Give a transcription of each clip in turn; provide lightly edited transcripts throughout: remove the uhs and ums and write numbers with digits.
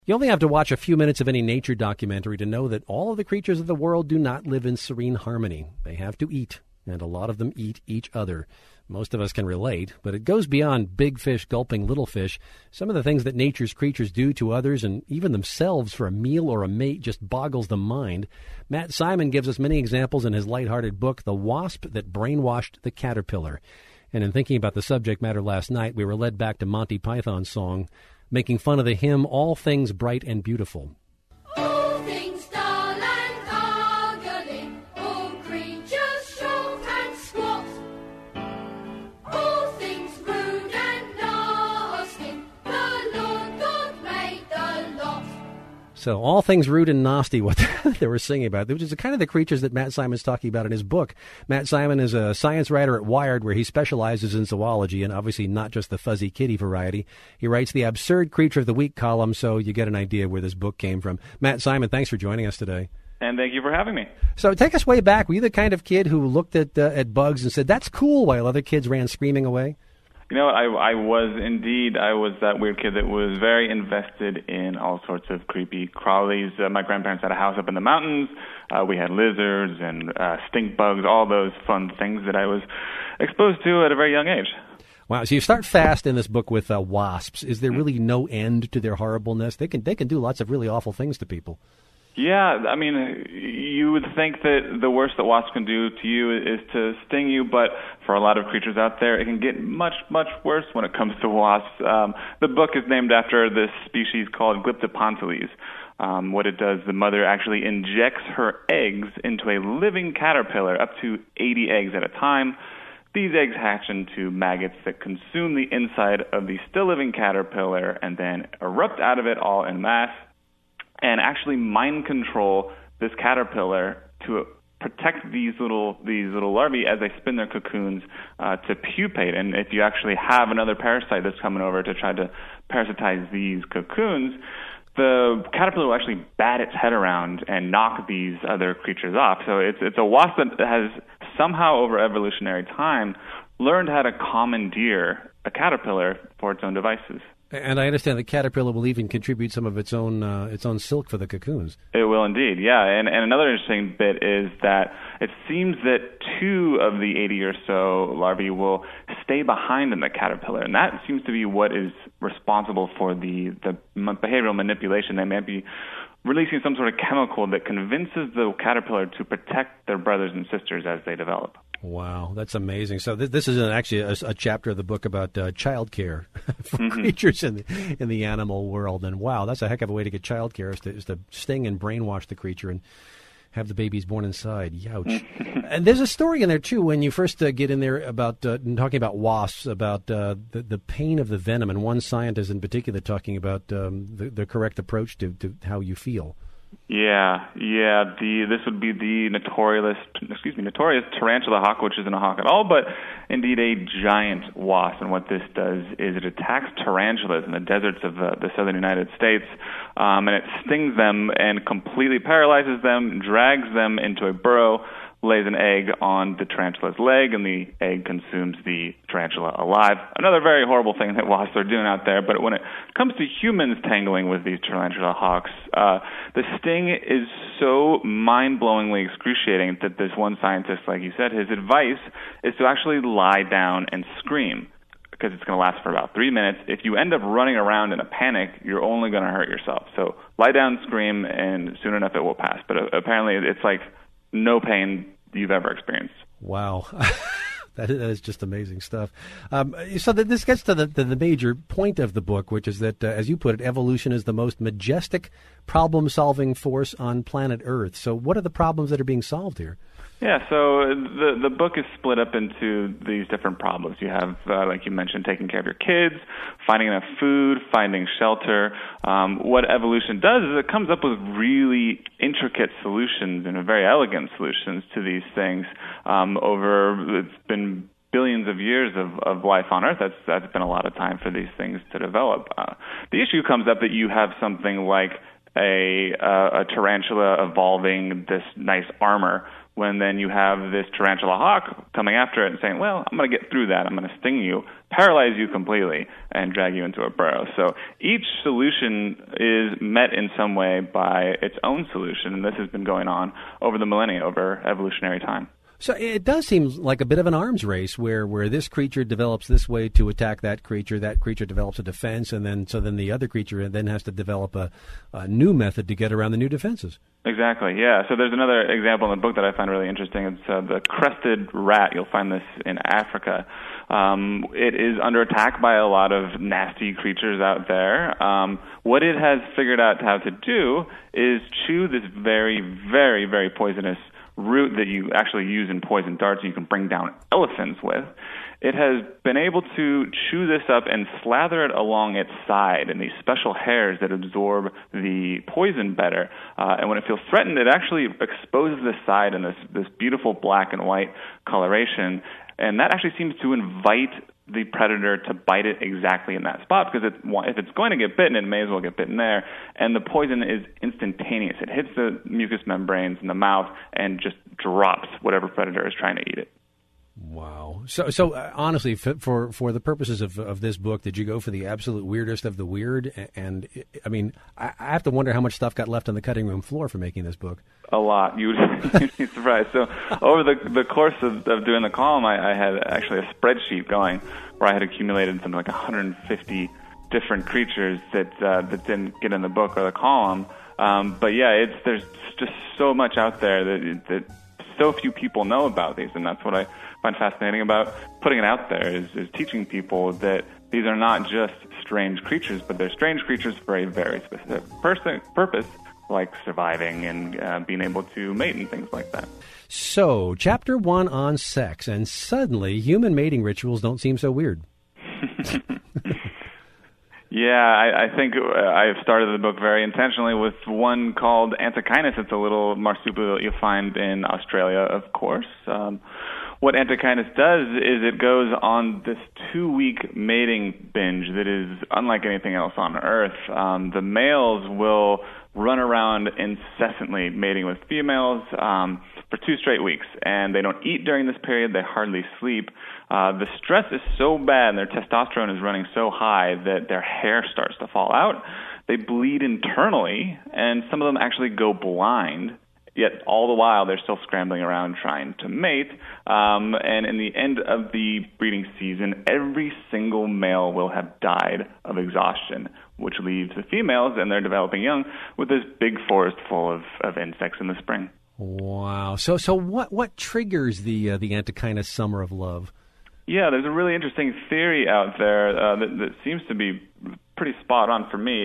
You only have to watch a few minutes of any nature documentary to know that all of the creatures of the world do not live in serene harmony. They have to eat, and a lot of them eat each other. Most of us can relate, but it goes beyond big fish gulping little fish. Some of the things that nature's creatures do to others and even themselves for a meal or a mate just boggles the mind. Matt Simon gives us many examples in his lighthearted book, The Wasp That Brainwashed the Caterpillar. And in thinking about the subject matter last night, we were led back to Monty Python's song, making fun of the hymn, All Things Bright and Beautiful. All things dull and ugly, all creatures short and squat, all things rude and nasty, the Lord God made the lot. So all things rude and nasty, what they were singing about, which is kind of the creatures that Matt Simon's talking about in his book. Matt Simon is a science writer at Wired, where he specializes in zoology, and obviously not just the fuzzy kitty variety. He writes the Absurd Creature of the Week column, so you get an idea where this book came from. Matt Simon, thanks for joining us today. And thank you for having me. So take us way back. Were you the kind of kid who looked at bugs and said, that's cool, while other kids ran screaming away? You know, I was indeed. I was that weird kid that was very invested in all sorts of creepy crawlies. My grandparents had a house up in the mountains. We had lizards and stink bugs, all those fun things that I was exposed to at a very young age. Wow, so you start fast in this book with wasps. Is there really no end to their horribleness? They can do lots of really awful things to people. Yeah, I mean, you would think that the worst that wasps can do to you is to sting you, but for a lot of creatures out there, it can get much, much worse when it comes to wasps. The book is named after this species called Glyptopontyles. What it does, the mother actually injects her eggs into a living caterpillar, up to 80 eggs at a time. These eggs hatch into maggots that consume the inside of the still living caterpillar and then erupt out of it all en masse, and actually mind control this caterpillar to protect these little larvae as they spin their cocoons to pupate. And if you actually have another parasite that's coming over to try to parasitize these cocoons, the caterpillar will actually bat its head around and knock these other creatures off. So it's a wasp that has somehow over evolutionary time learned how to commandeer a caterpillar for its own devices. And I understand the caterpillar will even contribute some of its own silk for the cocoons. It will indeed, yeah. And another interesting bit is that it seems that 2 of the 80 or so larvae will stay behind in the caterpillar, and that seems to be what is responsible for the behavioral manipulation. They might be releasing some sort of chemical that convinces the caterpillar to protect their brothers and sisters as they develop. Wow, that's amazing. So this is actually a chapter of the book about child care for creatures in the animal world. And wow, that's a heck of a way to get child care, is to sting and brainwash the creature and have the babies born inside. Youch. And there's a story in there, too, when you first get in there about talking about wasps, about the pain of the venom, and one scientist in particular talking about the correct approach to how you feel. Yeah. This would be the notorious tarantula hawk, which isn't a hawk at all, but indeed a giant wasp. And what this does is it attacks tarantulas in the deserts of the southern United States, and it stings them and completely paralyzes them, drags them into a burrow, lays an egg on the tarantula's leg, and the egg consumes the tarantula alive. Another very horrible thing that wasps are doing out there, but when it comes to humans tangling with these tarantula hawks, the sting is so mind-blowingly excruciating that this one scientist, like you said, his advice is to actually lie down and scream, because it's going to last for about 3 minutes. If you end up running around in a panic, you're only going to hurt yourself. So lie down, scream, and soon enough it will pass. But apparently it's like no pain you've ever experienced. Wow. That is just amazing stuff. So this gets to the major point of the book, which is that, as you put it, evolution is the most majestic problem-solving force on planet Earth. So what are the problems that are being solved here? Yeah, so the book is split up into these different problems. You have, like you mentioned, taking care of your kids, finding enough food, finding shelter. What evolution does is it comes up with really intricate solutions and very elegant solutions to these things. It's been billions of years of life on Earth. That's been a lot of time for these things to develop. The issue comes up that you have something like a tarantula evolving this nice armor when then you have this tarantula hawk coming after it and saying, well, I'm going to get through that. I'm going to sting you, paralyze you completely, and drag you into a burrow. So each solution is met in some way by its own solution, and this has been going on over the millennia, over evolutionary time. So it does seem like a bit of an arms race where this creature develops this way to attack that creature develops a defense, and then the other creature then has to develop a new method to get around the new defenses. Exactly, yeah. So there's another example in the book that I find really interesting. It's the crested rat. You'll find this in Africa. It is under attack by a lot of nasty creatures out there. What it has figured out how to do is chew this very, very, very poisonous root that you actually use in poison darts you can bring down elephants with. It has been able to chew this up and slather it along its side in these special hairs that absorb the poison better. And when it feels threatened, it actually exposes the side in this beautiful black and white coloration. And that actually seems to invite the predator to bite it exactly in that spot, because if it's going to get bitten, it may as well get bitten there. And the poison is instantaneous. It hits the mucous membranes in the mouth and just drops whatever predator is trying to eat it. Wow. So honestly, for the purposes of this book, did you go for the absolute weirdest of the weird? And I mean, I have to wonder how much stuff got left on the cutting room floor for making this book. A lot. You'd be surprised. So over the course of doing the column, I had actually a spreadsheet going where I had accumulated something like 150 different creatures that didn't get in the book or the column. But yeah, there's just so much out there that so few people know about these, and that's what I find fascinating about putting it out there, is teaching people that these are not just strange creatures, but they're strange creatures for a very specific purpose, like surviving and being able to mate and things like that. So, Chapter 1 on sex, and suddenly human mating rituals don't seem so weird. Yeah, I think I've started the book very intentionally with one called Antechinus. It's a little marsupial that you'll find in Australia, of course. What Antechinus does is it goes on this 2-week mating binge that is unlike anything else on Earth. The males will run around incessantly mating with females for 2 straight weeks, and they don't eat during this period. They hardly sleep. The stress is so bad and their testosterone is running so high that their hair starts to fall out. They bleed internally, and some of them actually go blind. Yet all the while, they're still scrambling around trying to mate. And in the end of the breeding season, every single male will have died of exhaustion, which leaves the females and their developing young with this big forest full of insects in the spring. Wow. So what triggers the Antechinus summer of love? Yeah, there's a really interesting theory out there that seems to be pretty spot on for me.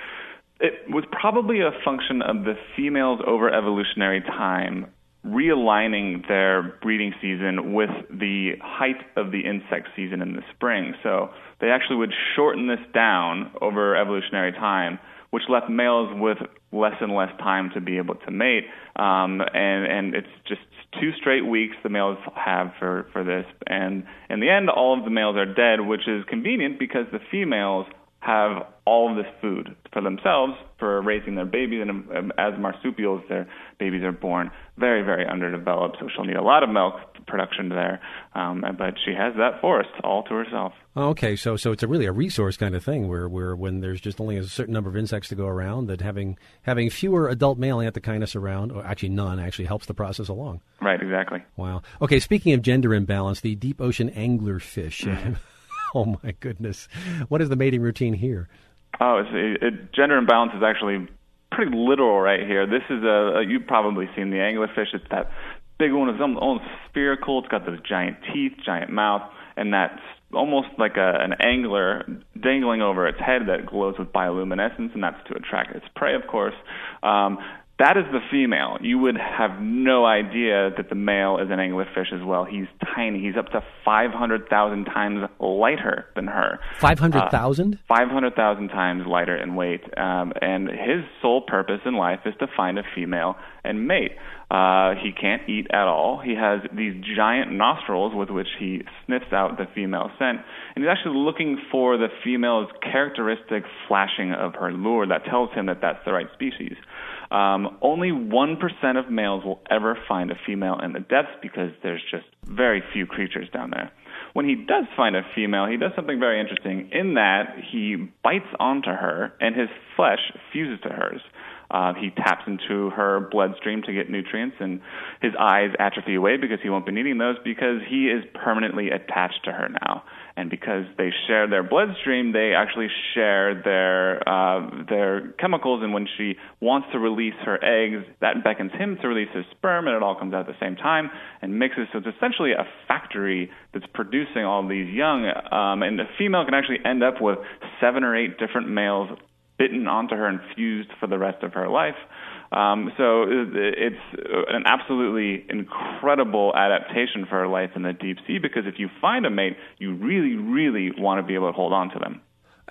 It was probably a function of the females over evolutionary time realigning their breeding season with the height of the insect season in the spring. So they actually would shorten this down over evolutionary time, which left males with less and less time to be able to mate. And it's just 2 straight weeks the males have for this. And in the end, all of the males are dead, which is convenient because the females have all of this food for themselves for raising their babies, and as marsupials, their babies are born very, very underdeveloped, so she'll need a lot of milk production there, but she has that forest all to herself. Okay, so it's really a resource kind of thing where when there's just only a certain number of insects to go around, that having fewer adult male Antechinus around, or actually none, actually helps the process along. Right, exactly. Wow. Okay, speaking of gender imbalance, the deep ocean anglerfish. Oh, my goodness. What is the mating routine here? Oh, gender imbalance is actually pretty literal right here. This is you've probably seen the anglerfish. It's that big one. It's almost spherical. It's got those giant teeth, giant mouth, and that's almost like an angler dangling over its head that glows with bioluminescence, and that's to attract its prey, of course. That is the female. You would have no idea that the male is an anglerfish as well. He's tiny. He's up to 500,000 times lighter than her. 500,000? 500,000 times lighter in weight. And his sole purpose in life is to find a female and mate. He can't eat at all. He has these giant nostrils with which he sniffs out the female scent. And he's actually looking for the female's characteristic flashing of her lure that tells him that that's the right species. Only 1% of males will ever find a female in the depths because there's just very few creatures down there. When he does find a female, he does something very interesting in that he bites onto her and his flesh fuses to hers. He taps into her bloodstream to get nutrients, and his eyes atrophy away because he won't be needing those because he is permanently attached to her now. And because they share their bloodstream, they actually share their chemicals, and when she wants to release her eggs, that beckons him to release his sperm, and it all comes out at the same time and mixes. So it's essentially a factory that's producing all these young, and the female can actually end up with 7 or 8 different males bitten onto her and fused for the rest of her life. So it's an absolutely incredible adaptation for her life in the deep sea, because if you find a mate, you really, really want to be able to hold on to them.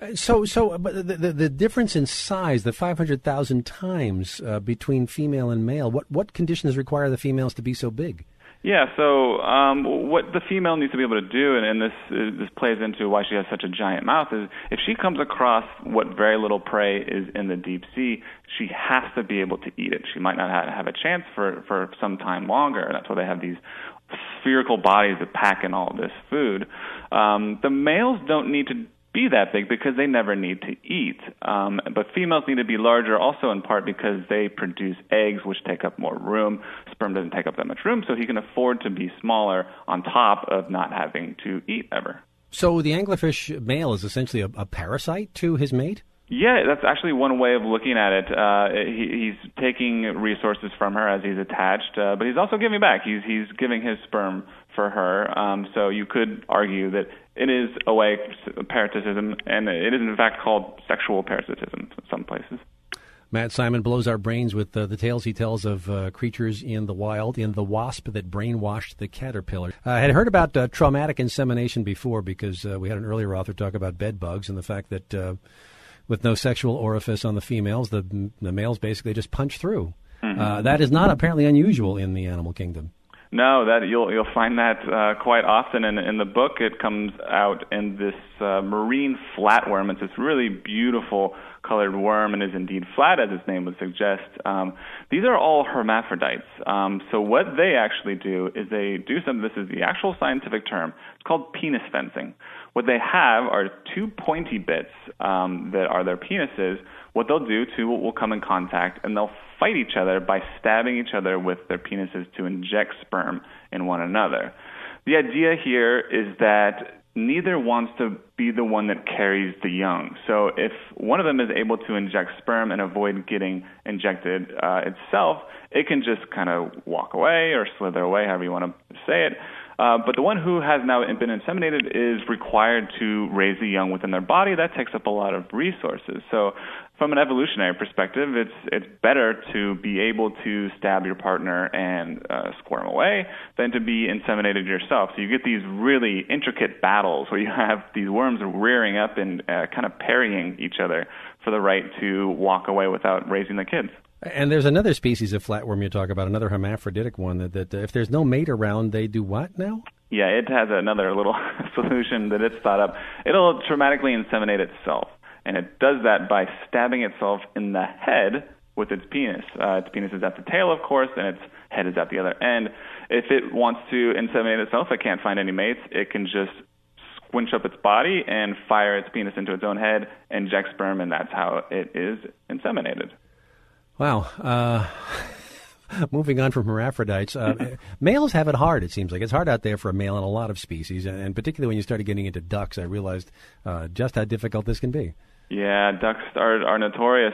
But the difference in size, the 500,000 times between female and male, what conditions require the females to be so big? Yeah, so what the female needs to be able to do, and this plays into why she has such a giant mouth, is if she comes across what very little prey is in the deep sea, she has to be able to eat it. She might not have a chance for some time longer. That's why they have these spherical bodies that pack in all this food. The males don't need to be that big because they never need to eat. But females need to be larger also in part because they produce eggs, which take up more room. Sperm doesn't take up that much room, so he can afford to be smaller on top of not having to eat ever. So the anglerfish male is essentially a parasite to his mate? Yeah, that's actually one way of looking at it. He's taking resources from her as he's attached, but he's also giving back. He's giving his sperm for her. So you could argue that it is a way of parasitism, and it is in fact called sexual parasitism in some places. Matt Simon blows our brains with the tales he tells of creatures in the wild, in The Wasp That Brainwashed the Caterpillar. I had heard about traumatic insemination before because we had an earlier author talk about bed bugs and the fact that with no sexual orifice on the females, the males basically just punch through. Mm-hmm. That is not apparently unusual in the animal kingdom. No, that you'll find that quite often. And in the book, it comes out in this marine flatworm. It's this really beautiful colored worm and is indeed flat, as its name would suggest. These are all hermaphrodites. So what they actually do is they do something. This is the actual scientific term. It's called penis fencing. What they have are 2 pointy bits that are their penises. What they'll do, two will come in contact, and they'll fight each other by stabbing each other with their penises to inject sperm in one another. The idea here is that neither wants to be the one that carries the young. So if one of them is able to inject sperm and avoid getting injected itself, it can just kind of walk away or slither away, however you want to say it. But the one who has now been inseminated is required to raise the young within their body. That takes up a lot of resources. So from an evolutionary perspective, it's better to be able to stab your partner and squirm away than to be inseminated yourself. So you get these really intricate battles where you have these worms rearing up and kind of parrying each other for the right to walk away without raising the kids. And there's another species of flatworm you talk about, another hermaphroditic one, that if there's no mate around, they do what now? Yeah, it has another little solution that it's thought up. It'll traumatically inseminate itself, and it does that by stabbing itself in the head with its penis. Its penis is at the tail, of course, and its head is at the other end. If it wants to inseminate itself, it can't find any mates, it can just squinch up its body and fire its penis into its own head, inject sperm, and that's how it is inseminated. Wow. Moving on from hermaphrodites, males have it hard, it seems like. It's hard out there for a male in a lot of species, and particularly when you started getting into ducks, I realized just how difficult this can be. Yeah, ducks are notorious.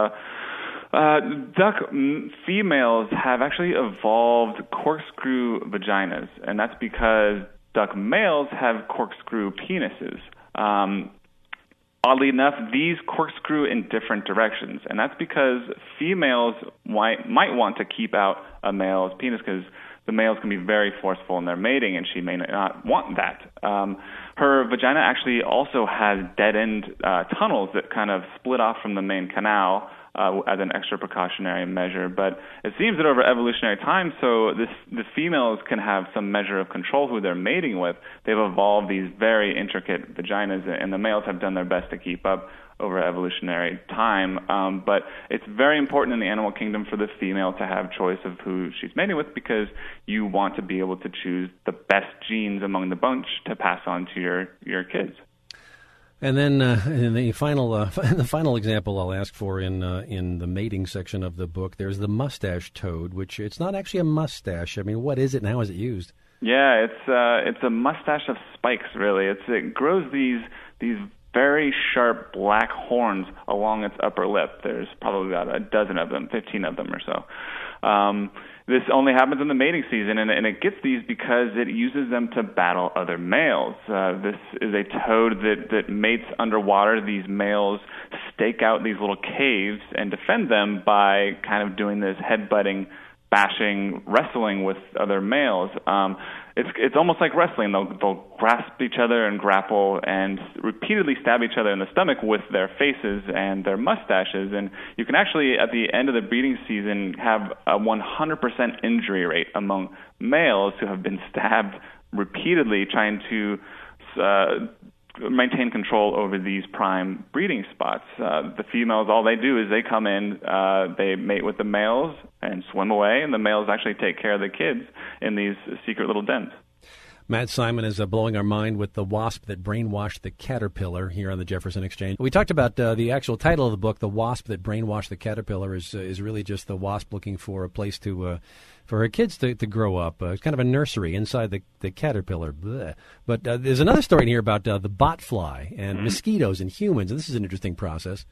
Duck females have actually evolved corkscrew vaginas, and that's because duck males have corkscrew penises. Oddly enough, these corkscrew in different directions, and that's because females might want to keep out a male's penis because the males can be very forceful in their mating, and she may not want that. Her vagina actually also has dead-end tunnels that kind of split off from the main canal as an extra precautionary measure. But it seems that over evolutionary time, so the females can have some measure of control who they're mating with. They've evolved these very intricate vaginas, and the males have done their best to keep up. evolutionary time. But it's very important in the animal kingdom for the female to have choice of who she's mating with, because you want to be able to choose the best genes among the bunch to pass on to your kids. And then in the final example I'll ask for in the mating section of the book, there's the mustache toad, which it's not actually a mustache. I mean, what is it and how is it used? Yeah, it's a mustache of spikes, really. It grows these very sharp black horns along its upper lip. There's probably about a dozen of them, 15 of them or so. This only happens in the mating season, and it gets these because it uses them to battle other males. This is a toad that mates underwater. These males stake out these little caves and defend them by kind of doing this head-butting, bashing, wrestling with other males. It's almost like wrestling. They'll grasp each other and grapple and repeatedly stab each other in the stomach with their faces and their mustaches. And you can actually, at the end of the breeding season, have a 100% injury rate among males who have been stabbed repeatedly trying to maintain control over these prime breeding spots. The females, all they do is they come in, they mate with the males and swim away, and the males actually take care of the kids in these secret little dens. Matt Simon is blowing our mind with The Wasp That Brainwashed the Caterpillar here on the Jefferson Exchange. We talked about the actual title of the book, The Wasp That Brainwashed the Caterpillar, is really just the wasp looking for a place to for her kids to grow up. It's kind of a nursery inside the caterpillar. Blech. But there's another story in here about the botfly and mosquitoes and humans, and this is an interesting process.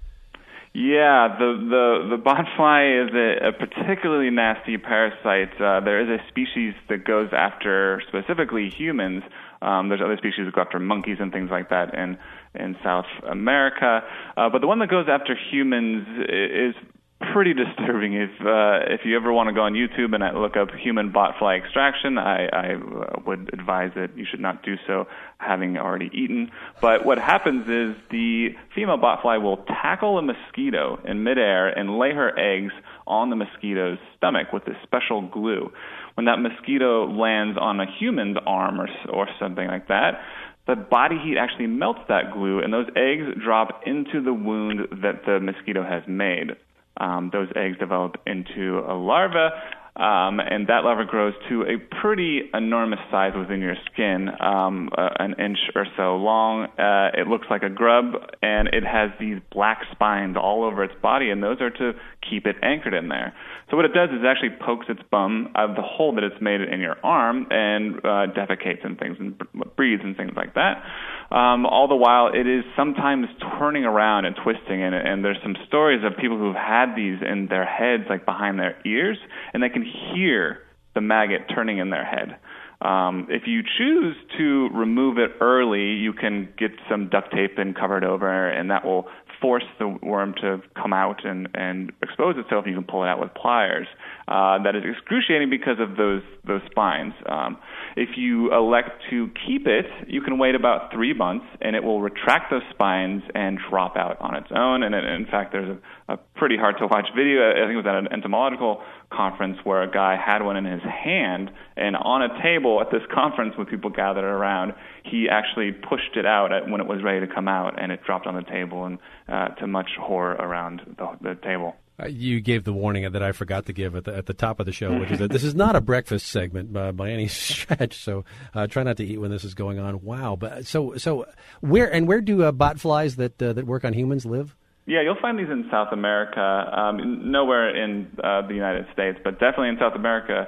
Yeah, the botfly is a particularly nasty parasite. There is a species that goes after specifically humans. There's other species that go after monkeys and things like that in South America. But the one that goes after humans is pretty disturbing. If you ever want to go on YouTube and look up human botfly extraction, I would advise that you should not do so having already eaten. But what happens is the female botfly will tackle a mosquito in midair and lay her eggs on the mosquito's stomach with this special glue. When that mosquito lands on a human's arm or something like that, the body heat actually melts that glue, and those eggs drop into the wound that the mosquito has made. Those eggs develop into a larva, and that larva grows to a pretty enormous size within your skin, an inch or so long. It looks like a grub, and it has these black spines all over its body, and those are to keep it anchored in there. So what it does is it actually pokes its bum out of the hole that it's made in your arm and defecates and things and breathes and things like that. All the while, it is sometimes turning around and twisting, and there's some stories of people who've had these in their heads, like behind their ears, and they can hear the maggot turning in their head. If you choose to remove it early, you can get some duct tape and cover it over, and that will force the worm to come out and expose itself. You can pull it out with pliers. That is excruciating because of those spines. If you elect to keep it, you can wait about 3 months, and it will retract those spines and drop out on its own. And in fact, there's a pretty hard-to-watch video. I think it was at an entomological conference where a guy had one in his hand, and on a table at this conference with people gathered around, he actually pushed it out when it was ready to come out, and it dropped on the table, and to much horror around the table. You gave the warning that I forgot to give at the top of the show, which is that this is not a breakfast segment by any stretch. So try not to eat when this is going on. Wow! But so where do botflies that work on humans live? Yeah, you'll find these in South America, nowhere in the United States, but definitely in South America,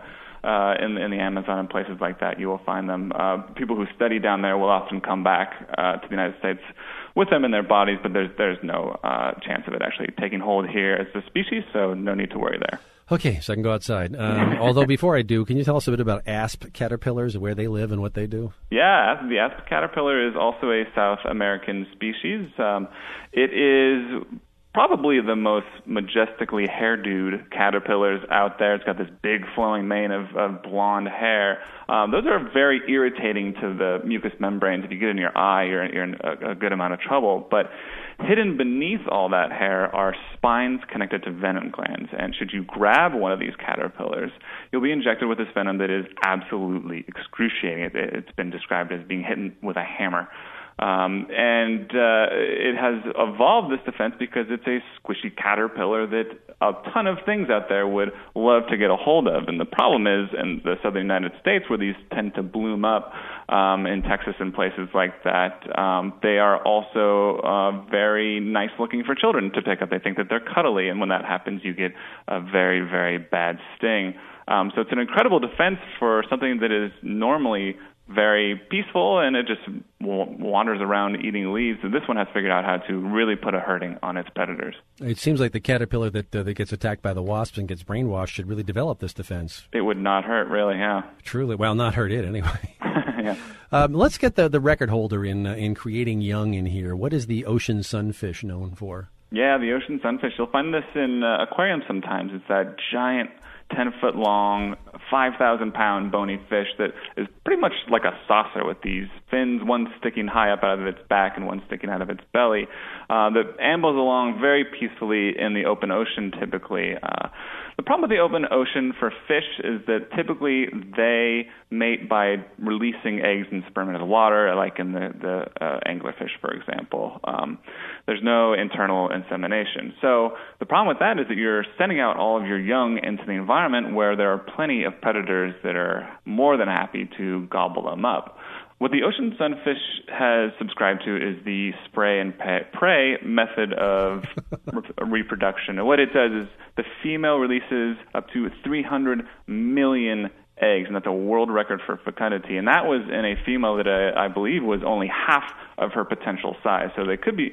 in the Amazon and places like that, you will find them. People who study down there will often come back to the United States with them in their bodies, but there's no chance of it actually taking hold here as a species, so no need to worry there. Okay, so I can go outside. Although before I do, can you tell us a bit about asp caterpillars, where they live and what they do? Yeah, the asp caterpillar is also a South American species. It is probably the most majestically hairdoed caterpillars out there. It's got this big flowing mane of blonde hair. Those are very irritating to the mucous membranes. If you get in your eye, you're in a good amount of trouble. But hidden beneath all that hair are spines connected to venom glands. And should you grab one of these caterpillars, you'll be injected with this venom that is absolutely excruciating. It's been described as being hit with a hammer. It has evolved this defense because it's a squishy caterpillar that a ton of things out there would love to get a hold of. And the problem is, in the southern United States, where these tend to bloom up, in Texas and places like that, they are also very nice looking for children to pick up. They think that they're cuddly, and when that happens, you get a very, very bad sting. So it's an incredible defense for something that is normally very peaceful, and it just wanders around eating leaves. And this one has figured out how to really put a hurting on its predators. It seems like the caterpillar that gets attacked by the wasps and gets brainwashed should really develop this defense. It would not hurt, really, yeah. Truly. Well, not hurt it, anyway. Yeah. Let's get the record holder in creating young in here. What is the ocean sunfish known for? Yeah, the ocean sunfish. You'll find this in aquariums sometimes. It's that giant 10-foot-long, 5,000-pound bony fish that is pretty much like a saucer with these fins, one sticking high up out of its back and one sticking out of its belly, that ambles along very peacefully in the open ocean typically. The problem with the open ocean for fish is that typically they mate by releasing eggs and sperm into the water, like in the anglerfish, for example. There's no internal insemination. So the problem with that is that you're sending out all of your young into the environment where there are plenty of predators that are more than happy to gobble them up. What the ocean sunfish has subscribed to is the spray and pray method of reproduction. And what it does is the female releases up to 300 million eggs, and that's a world record for fecundity. And that was in a female that I believe was only half of her potential size. So they could be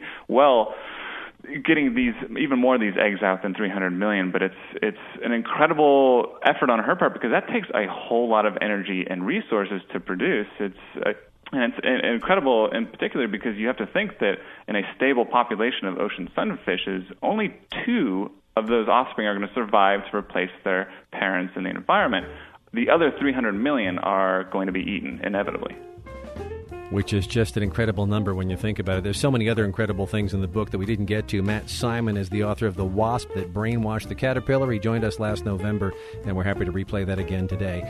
getting even more of these eggs out than 300 million, but it's an incredible effort on her part because that takes a whole lot of energy and resources to produce. And it's incredible in particular because you have to think that in a stable population of ocean sunfishes, only 2 of those offspring are going to survive to replace their parents in the environment. The other 300 million are going to be eaten inevitably. Which is just an incredible number when you think about it. There's so many other incredible things in the book that we didn't get to. Matt Simon is the author of The Wasp That Brainwashed the Caterpillar. He joined us last November, and we're happy to replay that again today.